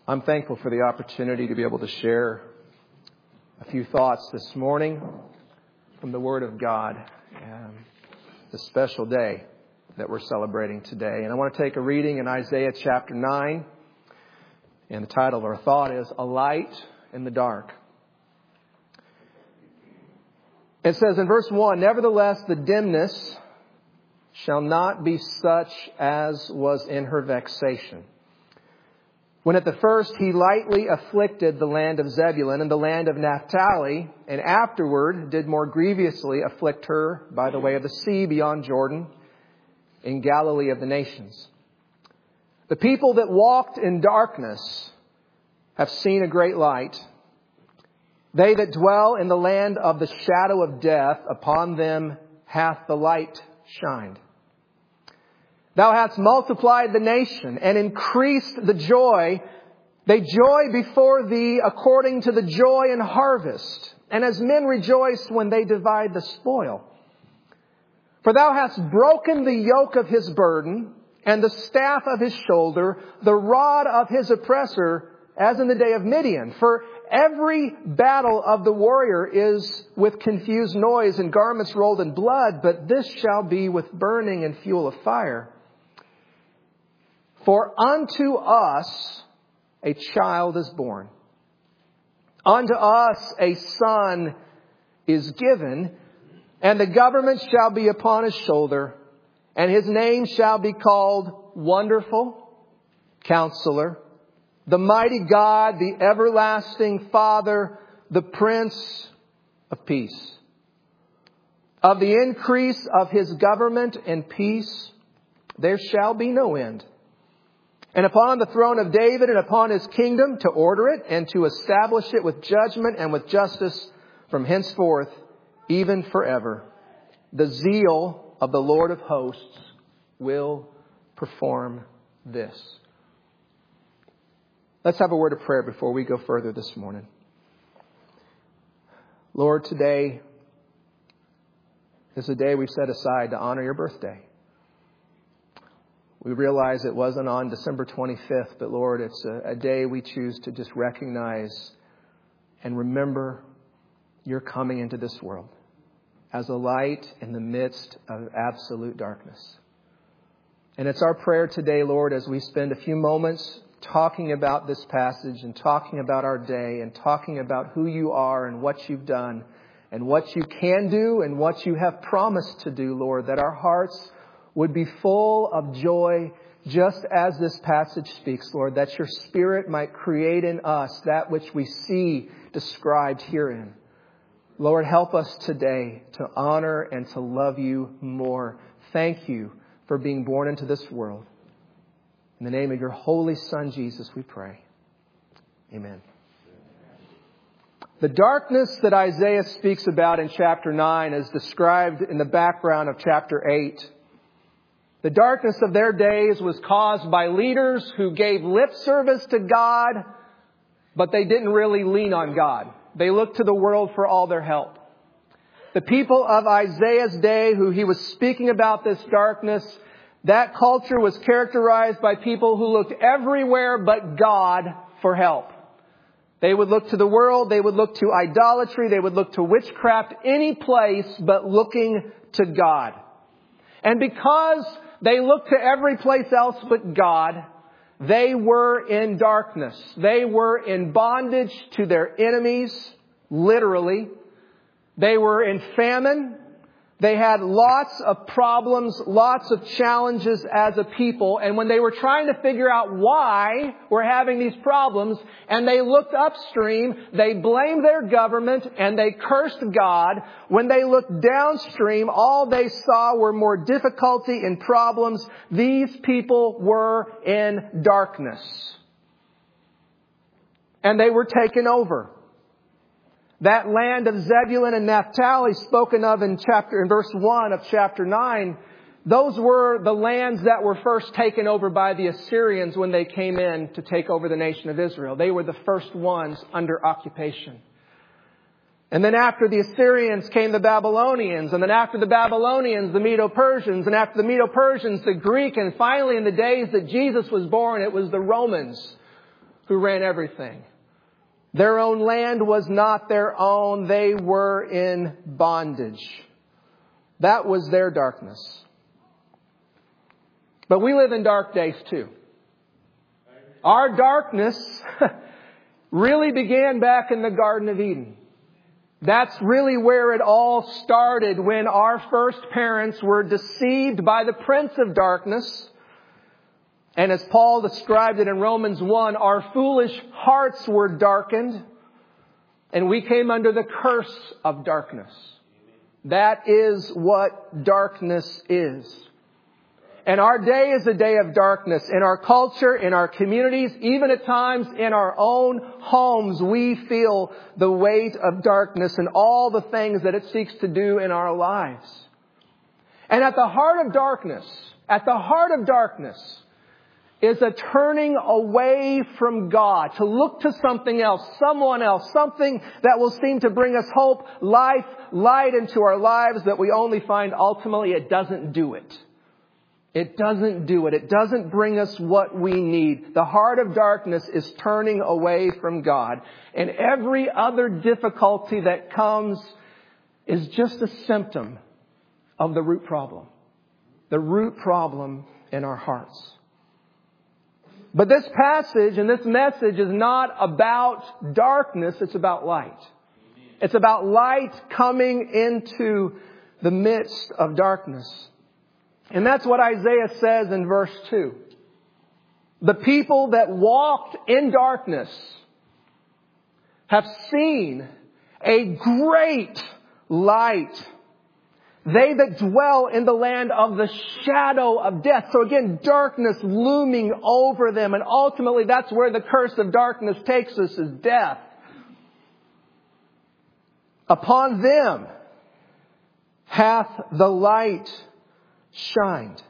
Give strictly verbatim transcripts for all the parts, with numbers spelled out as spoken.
I'm thankful for the opportunity to be able to share a few thoughts this morning from the Word of God. Um, the special day that we're celebrating today. And I want to take a reading in Isaiah chapter nine. And the title of our thought is A Light in the Dark. It says in verse one, "Nevertheless, the dimness shall not be such as was in her vexation. When at the first he lightly afflicted the land of Zebulun and the land of Naphtali, and afterward did more grievously afflict her by the way of the sea beyond Jordan, in Galilee of the nations. The people that walked in darkness have seen a great light. They that dwell in the land of the shadow of death, upon them hath the light shined. Thou hast multiplied the nation and increased the joy. They joy before thee according to the joy in harvest, and as men rejoice when they divide the spoil. For thou hast broken the yoke of his burden, and the staff of his shoulder, the rod of his oppressor, as in the day of Midian. For every battle of the warrior is with confused noise and garments rolled in blood, but this shall be with burning and fuel of fire. For unto us a child is born. Unto us a son is given, and the government shall be upon his shoulder, and his name shall be called Wonderful, Counselor, the Mighty God, the Everlasting Father, the Prince of Peace. Of the increase of his government and peace there shall be no end. And upon the throne of David and upon his kingdom, to order it and to establish it with judgment and with justice from henceforth, even forever. The zeal of the Lord of hosts will perform this." Let's have a word of prayer before we go further this morning. Lord, today is a day we've set aside to honor your birthday. We realize it wasn't on December twenty-fifth, but Lord, it's a, a day we choose to just recognize and remember your coming into this world as a light in the midst of absolute darkness. And it's our prayer today, Lord, as we spend a few moments talking about this passage and talking about our day and talking about who you are and what you've done and what you can do and what you have promised to do, Lord, that our hearts would be full of joy, just as this passage speaks, Lord, that your Spirit might create in us that which we see described herein. Lord, help us today to honor and to love you more. Thank you for being born into this world. In the name of your holy Son, Jesus, we pray. Amen. The darkness that Isaiah speaks about in chapter nine is described in the background of chapter eight. The darkness of their days was caused by leaders who gave lip service to God, but they didn't really lean on God. They looked to the world for all their help. The people of Isaiah's day, who he was speaking about this darkness, that culture was characterized by people who looked everywhere but God for help. They would look to the world, they would look to idolatry, they would look to witchcraft, any place but looking to God. And because they looked to every place else but God, they were in darkness. They were in bondage to their enemies, literally. They were in famine. They had lots of problems, lots of challenges as a people. And when they were trying to figure out why we're having these problems, and they looked upstream, they blamed their government and they cursed God. When they looked downstream, all they saw were more difficulty and problems. These people were in darkness. And they were taken over. That land of Zebulun and Naphtali spoken of in chapter, in verse one of chapter nine, those were the lands that were first taken over by the Assyrians when they came in to take over the nation of Israel. They were the first ones under occupation. And then after the Assyrians came the Babylonians, and then after the Babylonians, the Medo-Persians, and after the Medo-Persians, the Greek, and finally in the days that Jesus was born, it was the Romans who ran everything. Their own land was not their own. They were in bondage. That was their darkness. But we live in dark days too. Our darkness really began back in the Garden of Eden. That's really where it all started, when our first parents were deceived by the prince of darkness. And as Paul described it in Romans one, our foolish hearts were darkened, and we came under the curse of darkness. That is what darkness is. And our day is a day of darkness. In our culture, in our communities, even at times in our own homes, we feel the weight of darkness and all the things that it seeks to do in our lives. And at the heart of darkness, at the heart of darkness, is a turning away from God, to look to something else, someone else, something that will seem to bring us hope, life, light into our lives, that we only find ultimately it doesn't do it. It doesn't do it. It doesn't bring us what we need. The heart of darkness is turning away from God. And every other difficulty that comes is just a symptom of the root problem. The root problem in our hearts. But this passage and this message is not about darkness. It's about light. It's about light coming into the midst of darkness. And that's what Isaiah says in verse two. The people that walked in darkness have seen a great light. They that dwell in the land of the shadow of death. So again, darkness looming over them. And ultimately, that's where the curse of darkness takes us, is death. Upon them hath the light shined.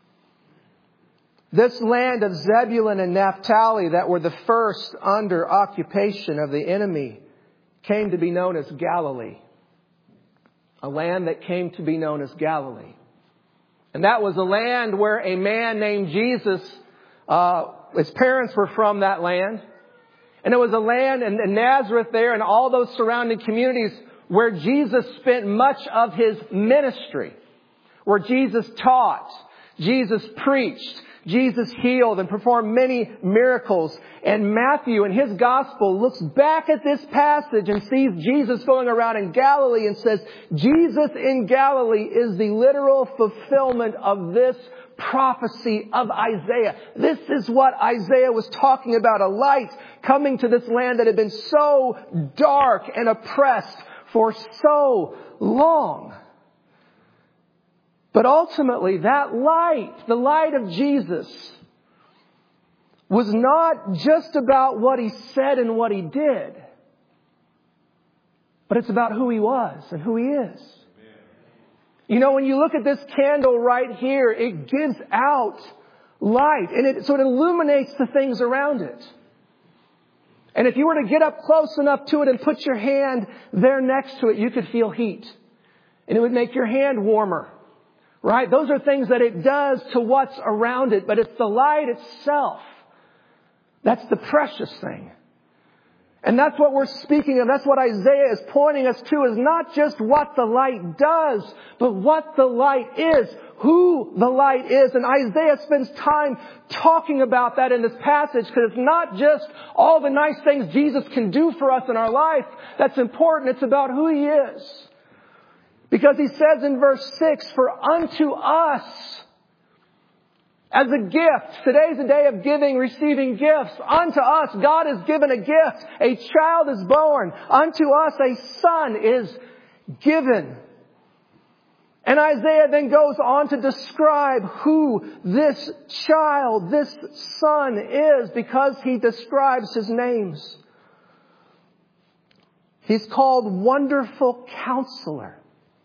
This land of Zebulun and Naphtali, that were the first under occupation of the enemy, came to be known as Galilee. A land that came to be known as Galilee. And that was a land where a man named Jesus, uh, his parents were from that land. And it was a land in, in Nazareth there and all those surrounding communities where Jesus spent much of his ministry. Where Jesus taught, Jesus preached, Jesus healed and performed many miracles. And Matthew in his gospel looks back at this passage and sees Jesus going around in Galilee and says, Jesus in Galilee is the literal fulfillment of this prophecy of Isaiah. This is what Isaiah was talking about, a light coming to this land that had been so dark and oppressed for so long. But ultimately, that light, the light of Jesus, was not just about what he said and what he did, but it's about who he was and who he is. You know, when you look at this candle right here, it gives out light, and it so it illuminates the things around it. And if you were to get up close enough to it and put your hand there next to it, you could feel heat, and it would make your hand warmer. Right? Those are things that it does to what's around it, but it's the light itself. That's the precious thing. And that's what we're speaking of. That's what Isaiah is pointing us to, is not just what the light does, but what the light is, who the light is. And Isaiah spends time talking about that in this passage, because it's not just all the nice things Jesus can do for us in our life that's important. It's about who he is. Because he says in verse six, for unto us, as a gift, today's a day of giving, receiving gifts. Unto us, God has given a gift. A child is born. Unto us, a son is given. And Isaiah then goes on to describe who this child, this son is, because he describes his names. He's called Wonderful Counselor.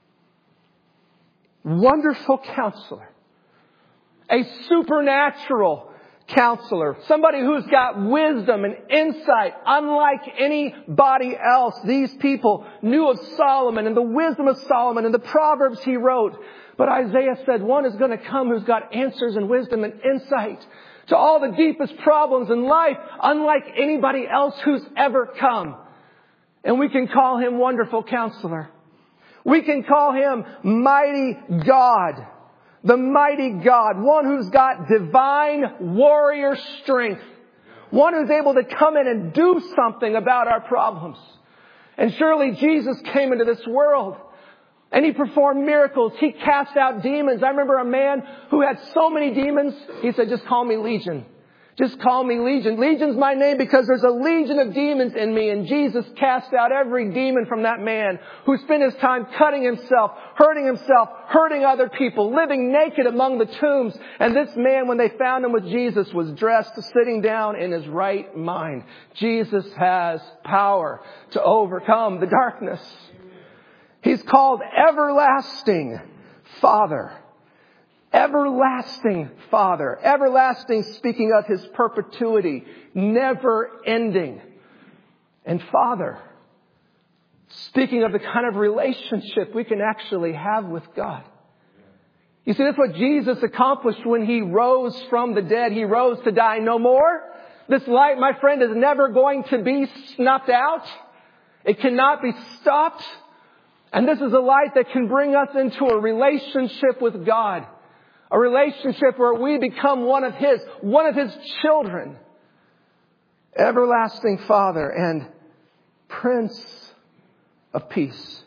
Wonderful Counselor. A supernatural counselor. Somebody who's got wisdom and insight unlike anybody else. These people knew of Solomon and the wisdom of Solomon and the Proverbs he wrote. But Isaiah said one is going to come who's got answers and wisdom and insight to all the deepest problems in life, unlike anybody else who's ever come. And we can call Him Wonderful Counselor. We can call Him Mighty God. The Mighty God. One who's got divine warrior strength. One who's able to come in and do something about our problems. And surely Jesus came into this world and He performed miracles. He cast out demons. I remember a man who had so many demons. He said, just call me Legion. Just call me Legion. Legion's my name because there's a legion of demons in me. And Jesus cast out every demon from that man who spent his time cutting himself, hurting himself, hurting other people, living naked among the tombs. And this man, when they found him with Jesus, was dressed, sitting down in his right mind. Jesus has power to overcome the darkness. He's called Everlasting Father. Everlasting Father. Everlasting, speaking of His perpetuity, never ending. And Father, speaking of the kind of relationship we can actually have with God. You see, that's what Jesus accomplished when He rose from the dead. He rose to die no more. This light, my friend, is never going to be snuffed out. It cannot be stopped. And this is a light that can bring us into a relationship with God. A relationship where we become one of His, one of His children. Everlasting Father and Prince of Peace.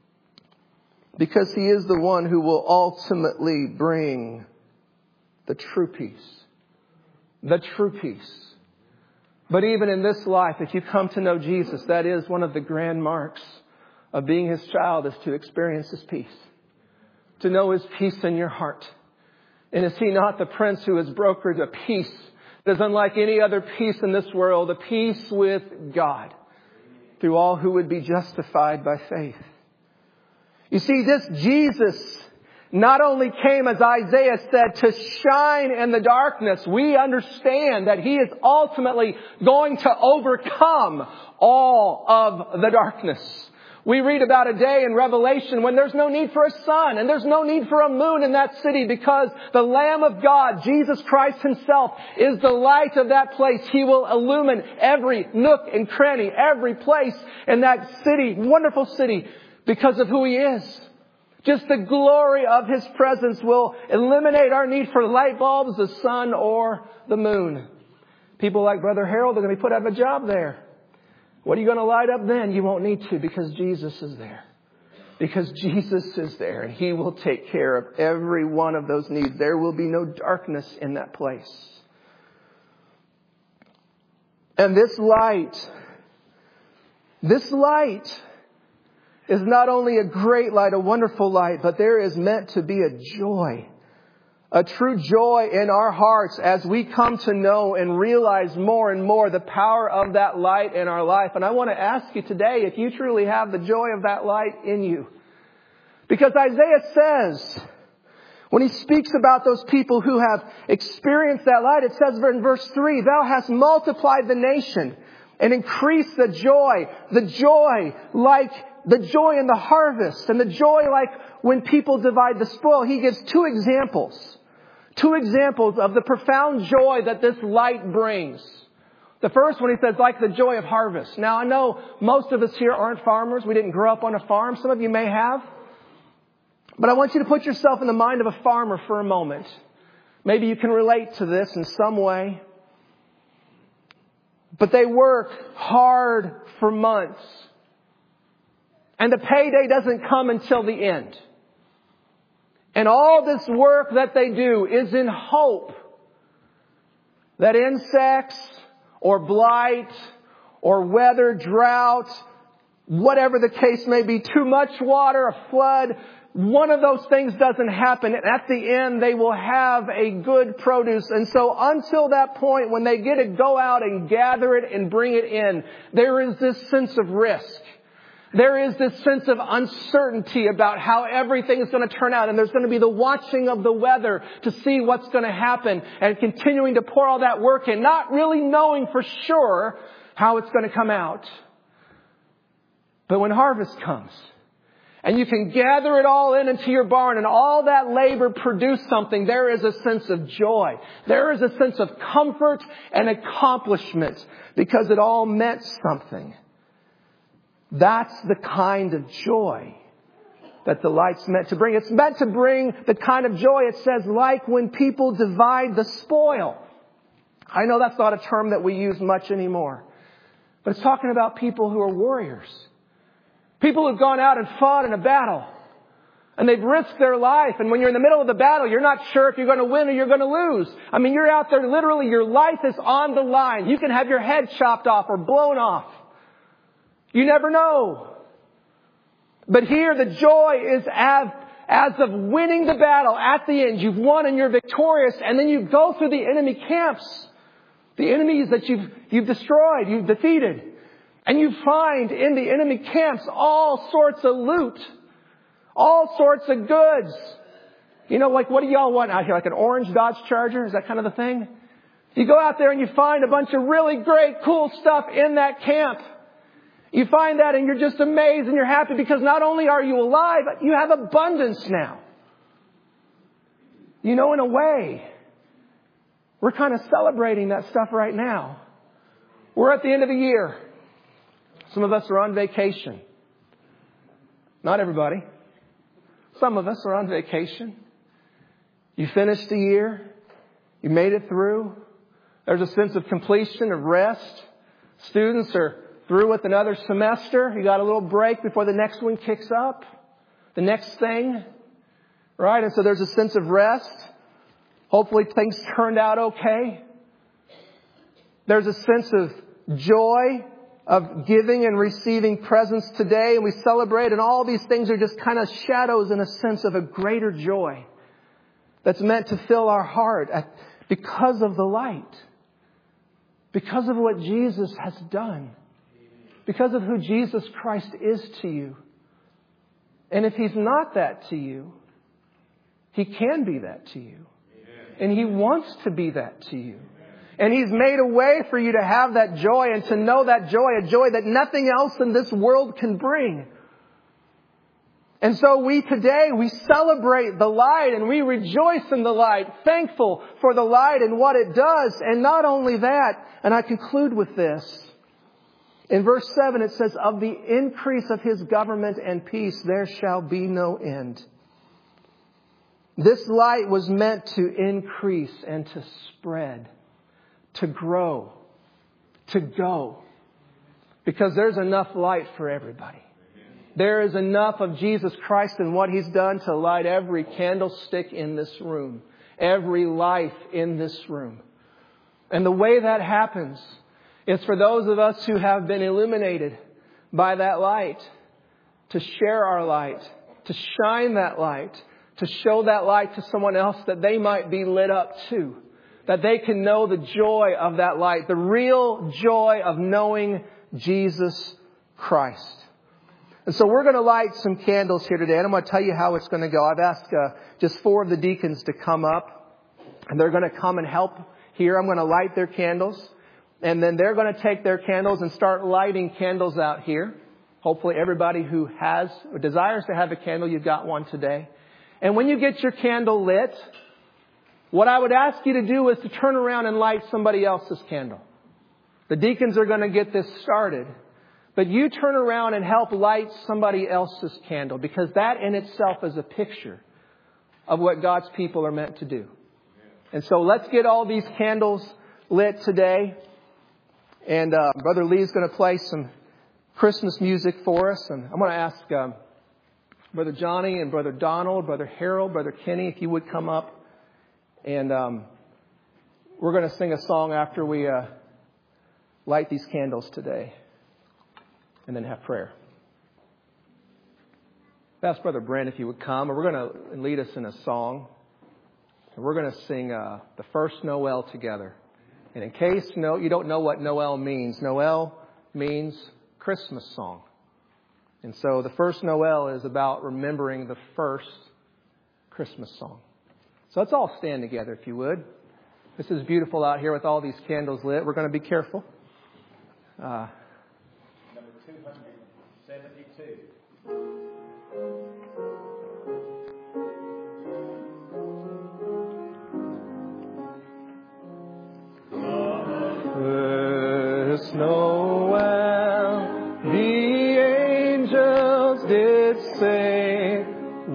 Because He is the one who will ultimately bring the true peace. The true peace. But even in this life, if you come to know Jesus, that is one of the grand marks of being His child, is to experience His peace. To know His peace in your heart. And is He not the Prince who has brokered a peace that is unlike any other peace in this world, a peace with God through all who would be justified by faith? You see, this Jesus not only came, as Isaiah said, to shine in the darkness. We understand that He is ultimately going to overcome all of the darkness. We read about a day in Revelation when there's no need for a sun and there's no need for a moon in that city, because the Lamb of God, Jesus Christ Himself, is the light of that place. He will illumine every nook and cranny, every place in that city, wonderful city, because of who He is. Just the glory of His presence will eliminate our need for light bulbs, the sun, or the moon. People like Brother Harold are going to be put out of a job there. What are you going to light up then? You won't need to, because Jesus is there. Because Jesus is there, and He will take care of every one of those needs. There will be no darkness in that place. And this light, this light is not only a great light, a wonderful light, but there is meant to be a joy. A true joy in our hearts as we come to know and realize more and more the power of that light in our life. And I want to ask you today if you truly have the joy of that light in you. Because Isaiah says, when he speaks about those people who have experienced that light, it says in verse three, Thou hast multiplied the nation and increased the joy. The joy like the joy in the harvest, and the joy like when people divide the spoil. He gives two examples. Two examples of the profound joy that this light brings. The first one, he says, like the joy of harvest. Now, I know most of us here aren't farmers. We didn't grow up on a farm. Some of you may have. But I want you to put yourself in the mind of a farmer for a moment. Maybe you can relate to this in some way. But they work hard for months. And the payday doesn't come until the end. And all this work that they do is in hope that insects or blight or weather, drought, whatever the case may be, too much water, a flood, one of those things doesn't happen. And at the end, they will have a good produce. And so until that point, when they get to go out and gather it and bring it in, there is this sense of risk. There is this sense of uncertainty about how everything is going to turn out. And there's going to be the watching of the weather to see what's going to happen, and continuing to pour all that work in, not really knowing for sure how it's going to come out. But when harvest comes, and you can gather it all in into your barn, and all that labor produced something, there is a sense of joy. There is a sense of comfort and accomplishment because it all meant something. That's the kind of joy that the light's meant to bring. It's meant to bring the kind of joy, it says, like when people divide the spoil. I know that's not a term that we use much anymore. But it's talking about people who are warriors. People who've gone out and fought in a battle. And they've risked their life. And when you're in the middle of the battle, you're not sure if you're going to win or you're going to lose. I mean, you're out there, literally, your life is on the line. You can have your head chopped off or blown off. You never know. But here the joy is as, as of winning the battle at the end. You've won and you're victorious. And then you go through the enemy camps. The enemies that you've, you've destroyed, you've defeated. And you find in the enemy camps all sorts of loot. All sorts of goods. You know, like what do y'all want out here? Like an orange Dodge Charger? Is that kind of the thing? You go out there and you find a bunch of really great, cool stuff in that camp. You find that and you're just amazed and you're happy because not only are you alive, but you have abundance now. You know, in a way, we're kind of celebrating that stuff right now. We're at the end of the year. Some of us are on vacation. Not everybody. Some of us are on vacation. You finished the year. You made it through. There's a sense of completion, of rest. Students are through with another semester. You got a little break before the next one kicks up. The next thing. Right? And so there's a sense of rest. Hopefully things turned out okay. There's a sense of joy of giving and receiving presents today. And we celebrate, and all these things are just kind of shadows in a sense of a greater joy that's meant to fill our heart at, because of the light. Because of what Jesus has done. Because of who Jesus Christ is to you. And if He's not that to you, He can be that to you. And He wants to be that to you. And He's made a way for you to have that joy and to know that joy, a joy that nothing else in this world can bring. And so we today, we celebrate the light and we rejoice in the light, thankful for the light and what it does. And not only that, and I conclude with this. In verse seven it says, of the increase of His government and peace there shall be no end. This light was meant to increase and to spread, to grow, to go. Because there's enough light for everybody. There is enough of Jesus Christ and what He's done to light every candlestick in this room. Every life in this room. And the way that happens is for those of us who have been illuminated by that light, to share our light, to shine that light, to show that light to someone else that they might be lit up too. That they can know the joy of that light. The real joy of knowing Jesus Christ. And so we're going to light some candles here today. And I'm going to tell you how it's going to go. I've asked uh, just four of the deacons to come up. And they're going to come and help here. I'm going to light their candles. And then they're going to take their candles and start lighting candles out here. Hopefully everybody who has or desires to have a candle, you've got one today. And when you get your candle lit, what I would ask you to do is to turn around and light somebody else's candle. The deacons are going to get this started. But you turn around and help light somebody else's candle. Because that in itself is a picture of what God's people are meant to do. And so let's get all these candles lit today. And uh, Brother Lee's going to play some Christmas music for us. And I'm going to ask um, Brother Johnny and Brother Donald, Brother Harold, Brother Kenny, if you would come up. And um, we're going to sing a song after we uh, light these candles today. And then have prayer. Ask Brother Brent if he would come. And we're going to lead us in a song. And we're going to sing uh, the first Noel together. And in case no, you don't know what Noel means, Noel means Christmas song. And so the first Noel is about remembering the first Christmas song. So let's all stand together if you would. This is beautiful out here with all these candles lit. We're going to be careful. Uh, Number two hundred seventy-two.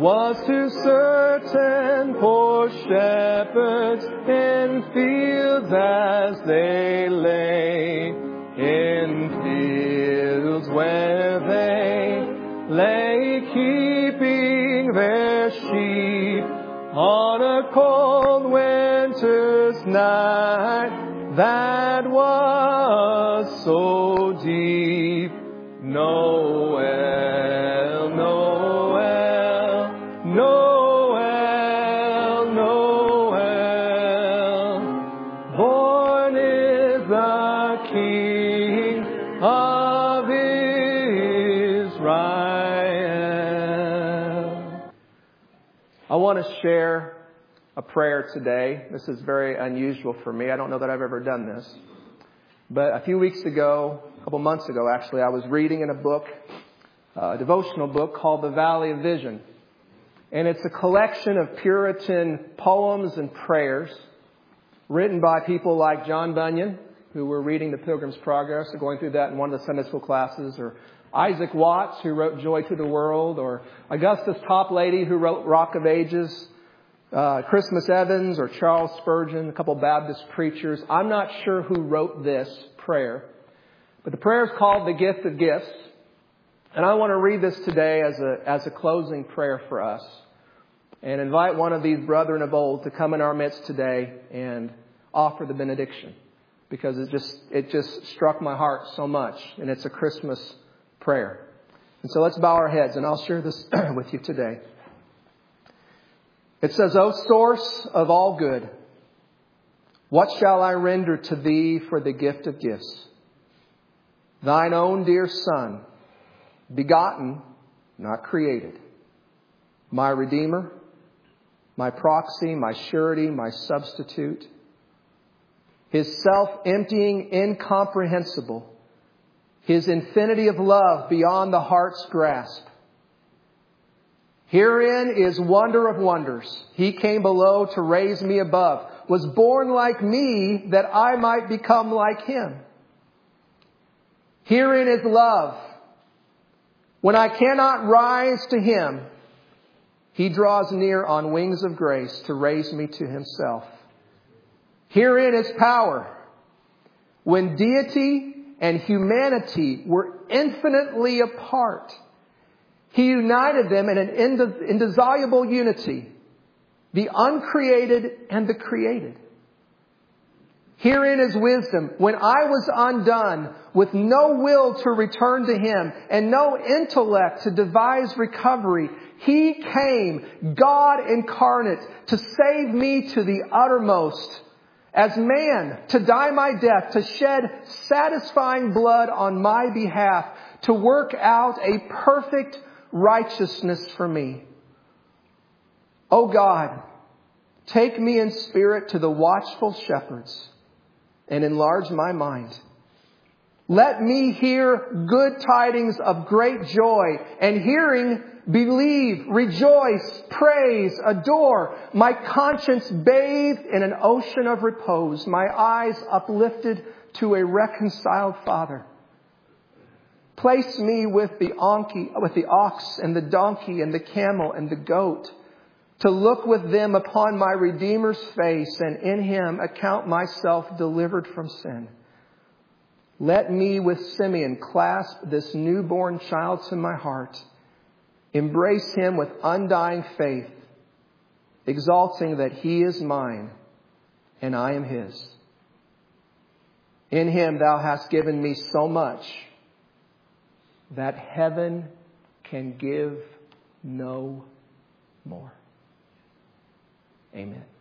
was too certain for shepherds in fields as they lay, in fields where they lay keeping their sheep on a cold winter's night that was so deep. Noel, Noel, Noel, Noel, born is the King of Israel. I want to share a prayer today. This is very unusual for me. I don't know that I've ever done this. But a few weeks ago, a couple months ago actually, I was reading in a book, a devotional book called The Valley of Vision. And it's a collection of Puritan poems and prayers written by people like John Bunyan, who were reading the Pilgrim's Progress or going through that in one of the Sunday school classes, or Isaac Watts, who wrote Joy to the World, or Augustus Toplady, who wrote Rock of Ages, Uh, Christmas Evans or Charles Spurgeon, a couple Baptist preachers. I'm not sure who wrote this prayer, but the prayer is called The Gift of Gifts. And I want to read this today as a, as a closing prayer for us and invite one of these brethren of old to come in our midst today and offer the benediction, because it just, it just struck my heart so much, and it's a Christmas prayer. And so let's bow our heads and I'll share this with you today. It says, O source of all good, what shall I render to thee for the gift of gifts? Thine own dear Son, begotten, not created, my Redeemer, my proxy, my surety, my substitute, His self-emptying, incomprehensible, His infinity of love beyond the heart's grasp. Herein is wonder of wonders. He came below to raise me above, was born like me that I might become like Him. Herein is love. When I cannot rise to Him, He draws near on wings of grace to raise me to Himself. Herein is power. When deity and humanity were infinitely apart, He united them in an indissoluble unity, the uncreated and the created. Herein is wisdom. When I was undone, with no will to return to Him and no intellect to devise recovery, He came, God incarnate, to save me to the uttermost. As man, to die my death, to shed satisfying blood on my behalf, to work out a perfect righteousness for me. O God, take me in spirit to the watchful shepherds and enlarge my mind. Let me hear good tidings of great joy, and hearing, believe, rejoice, praise, adore, my conscience bathed in an ocean of repose, my eyes uplifted to a reconciled Father. Place me with the donkey, with the ox and the donkey and the camel and the goat, to look with them upon my Redeemer's face, and in Him account myself delivered from sin. Let me with Simeon clasp this newborn child to my heart, embrace Him with undying faith, exalting that He is mine and I am His. In Him Thou hast given me so much that heaven can give no more. Amen.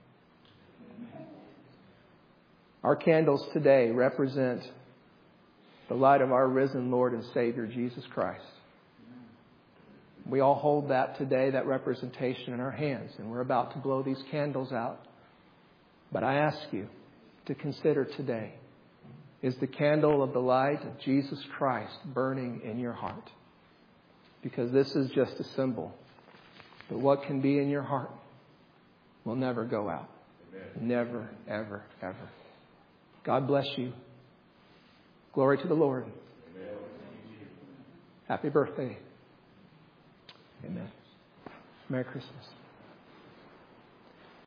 Our candles today represent the light of our risen Lord and Savior, Jesus Christ. We all hold that today, that representation in our hands, and we're about to blow these candles out. But I ask you to consider today, is the candle of the light of Jesus Christ burning in your heart? Because this is just a symbol. But what can be in your heart will never go out. Amen. Never, ever, ever. God bless you. Glory to the Lord. Amen. Happy birthday. Amen. Merry Christmas.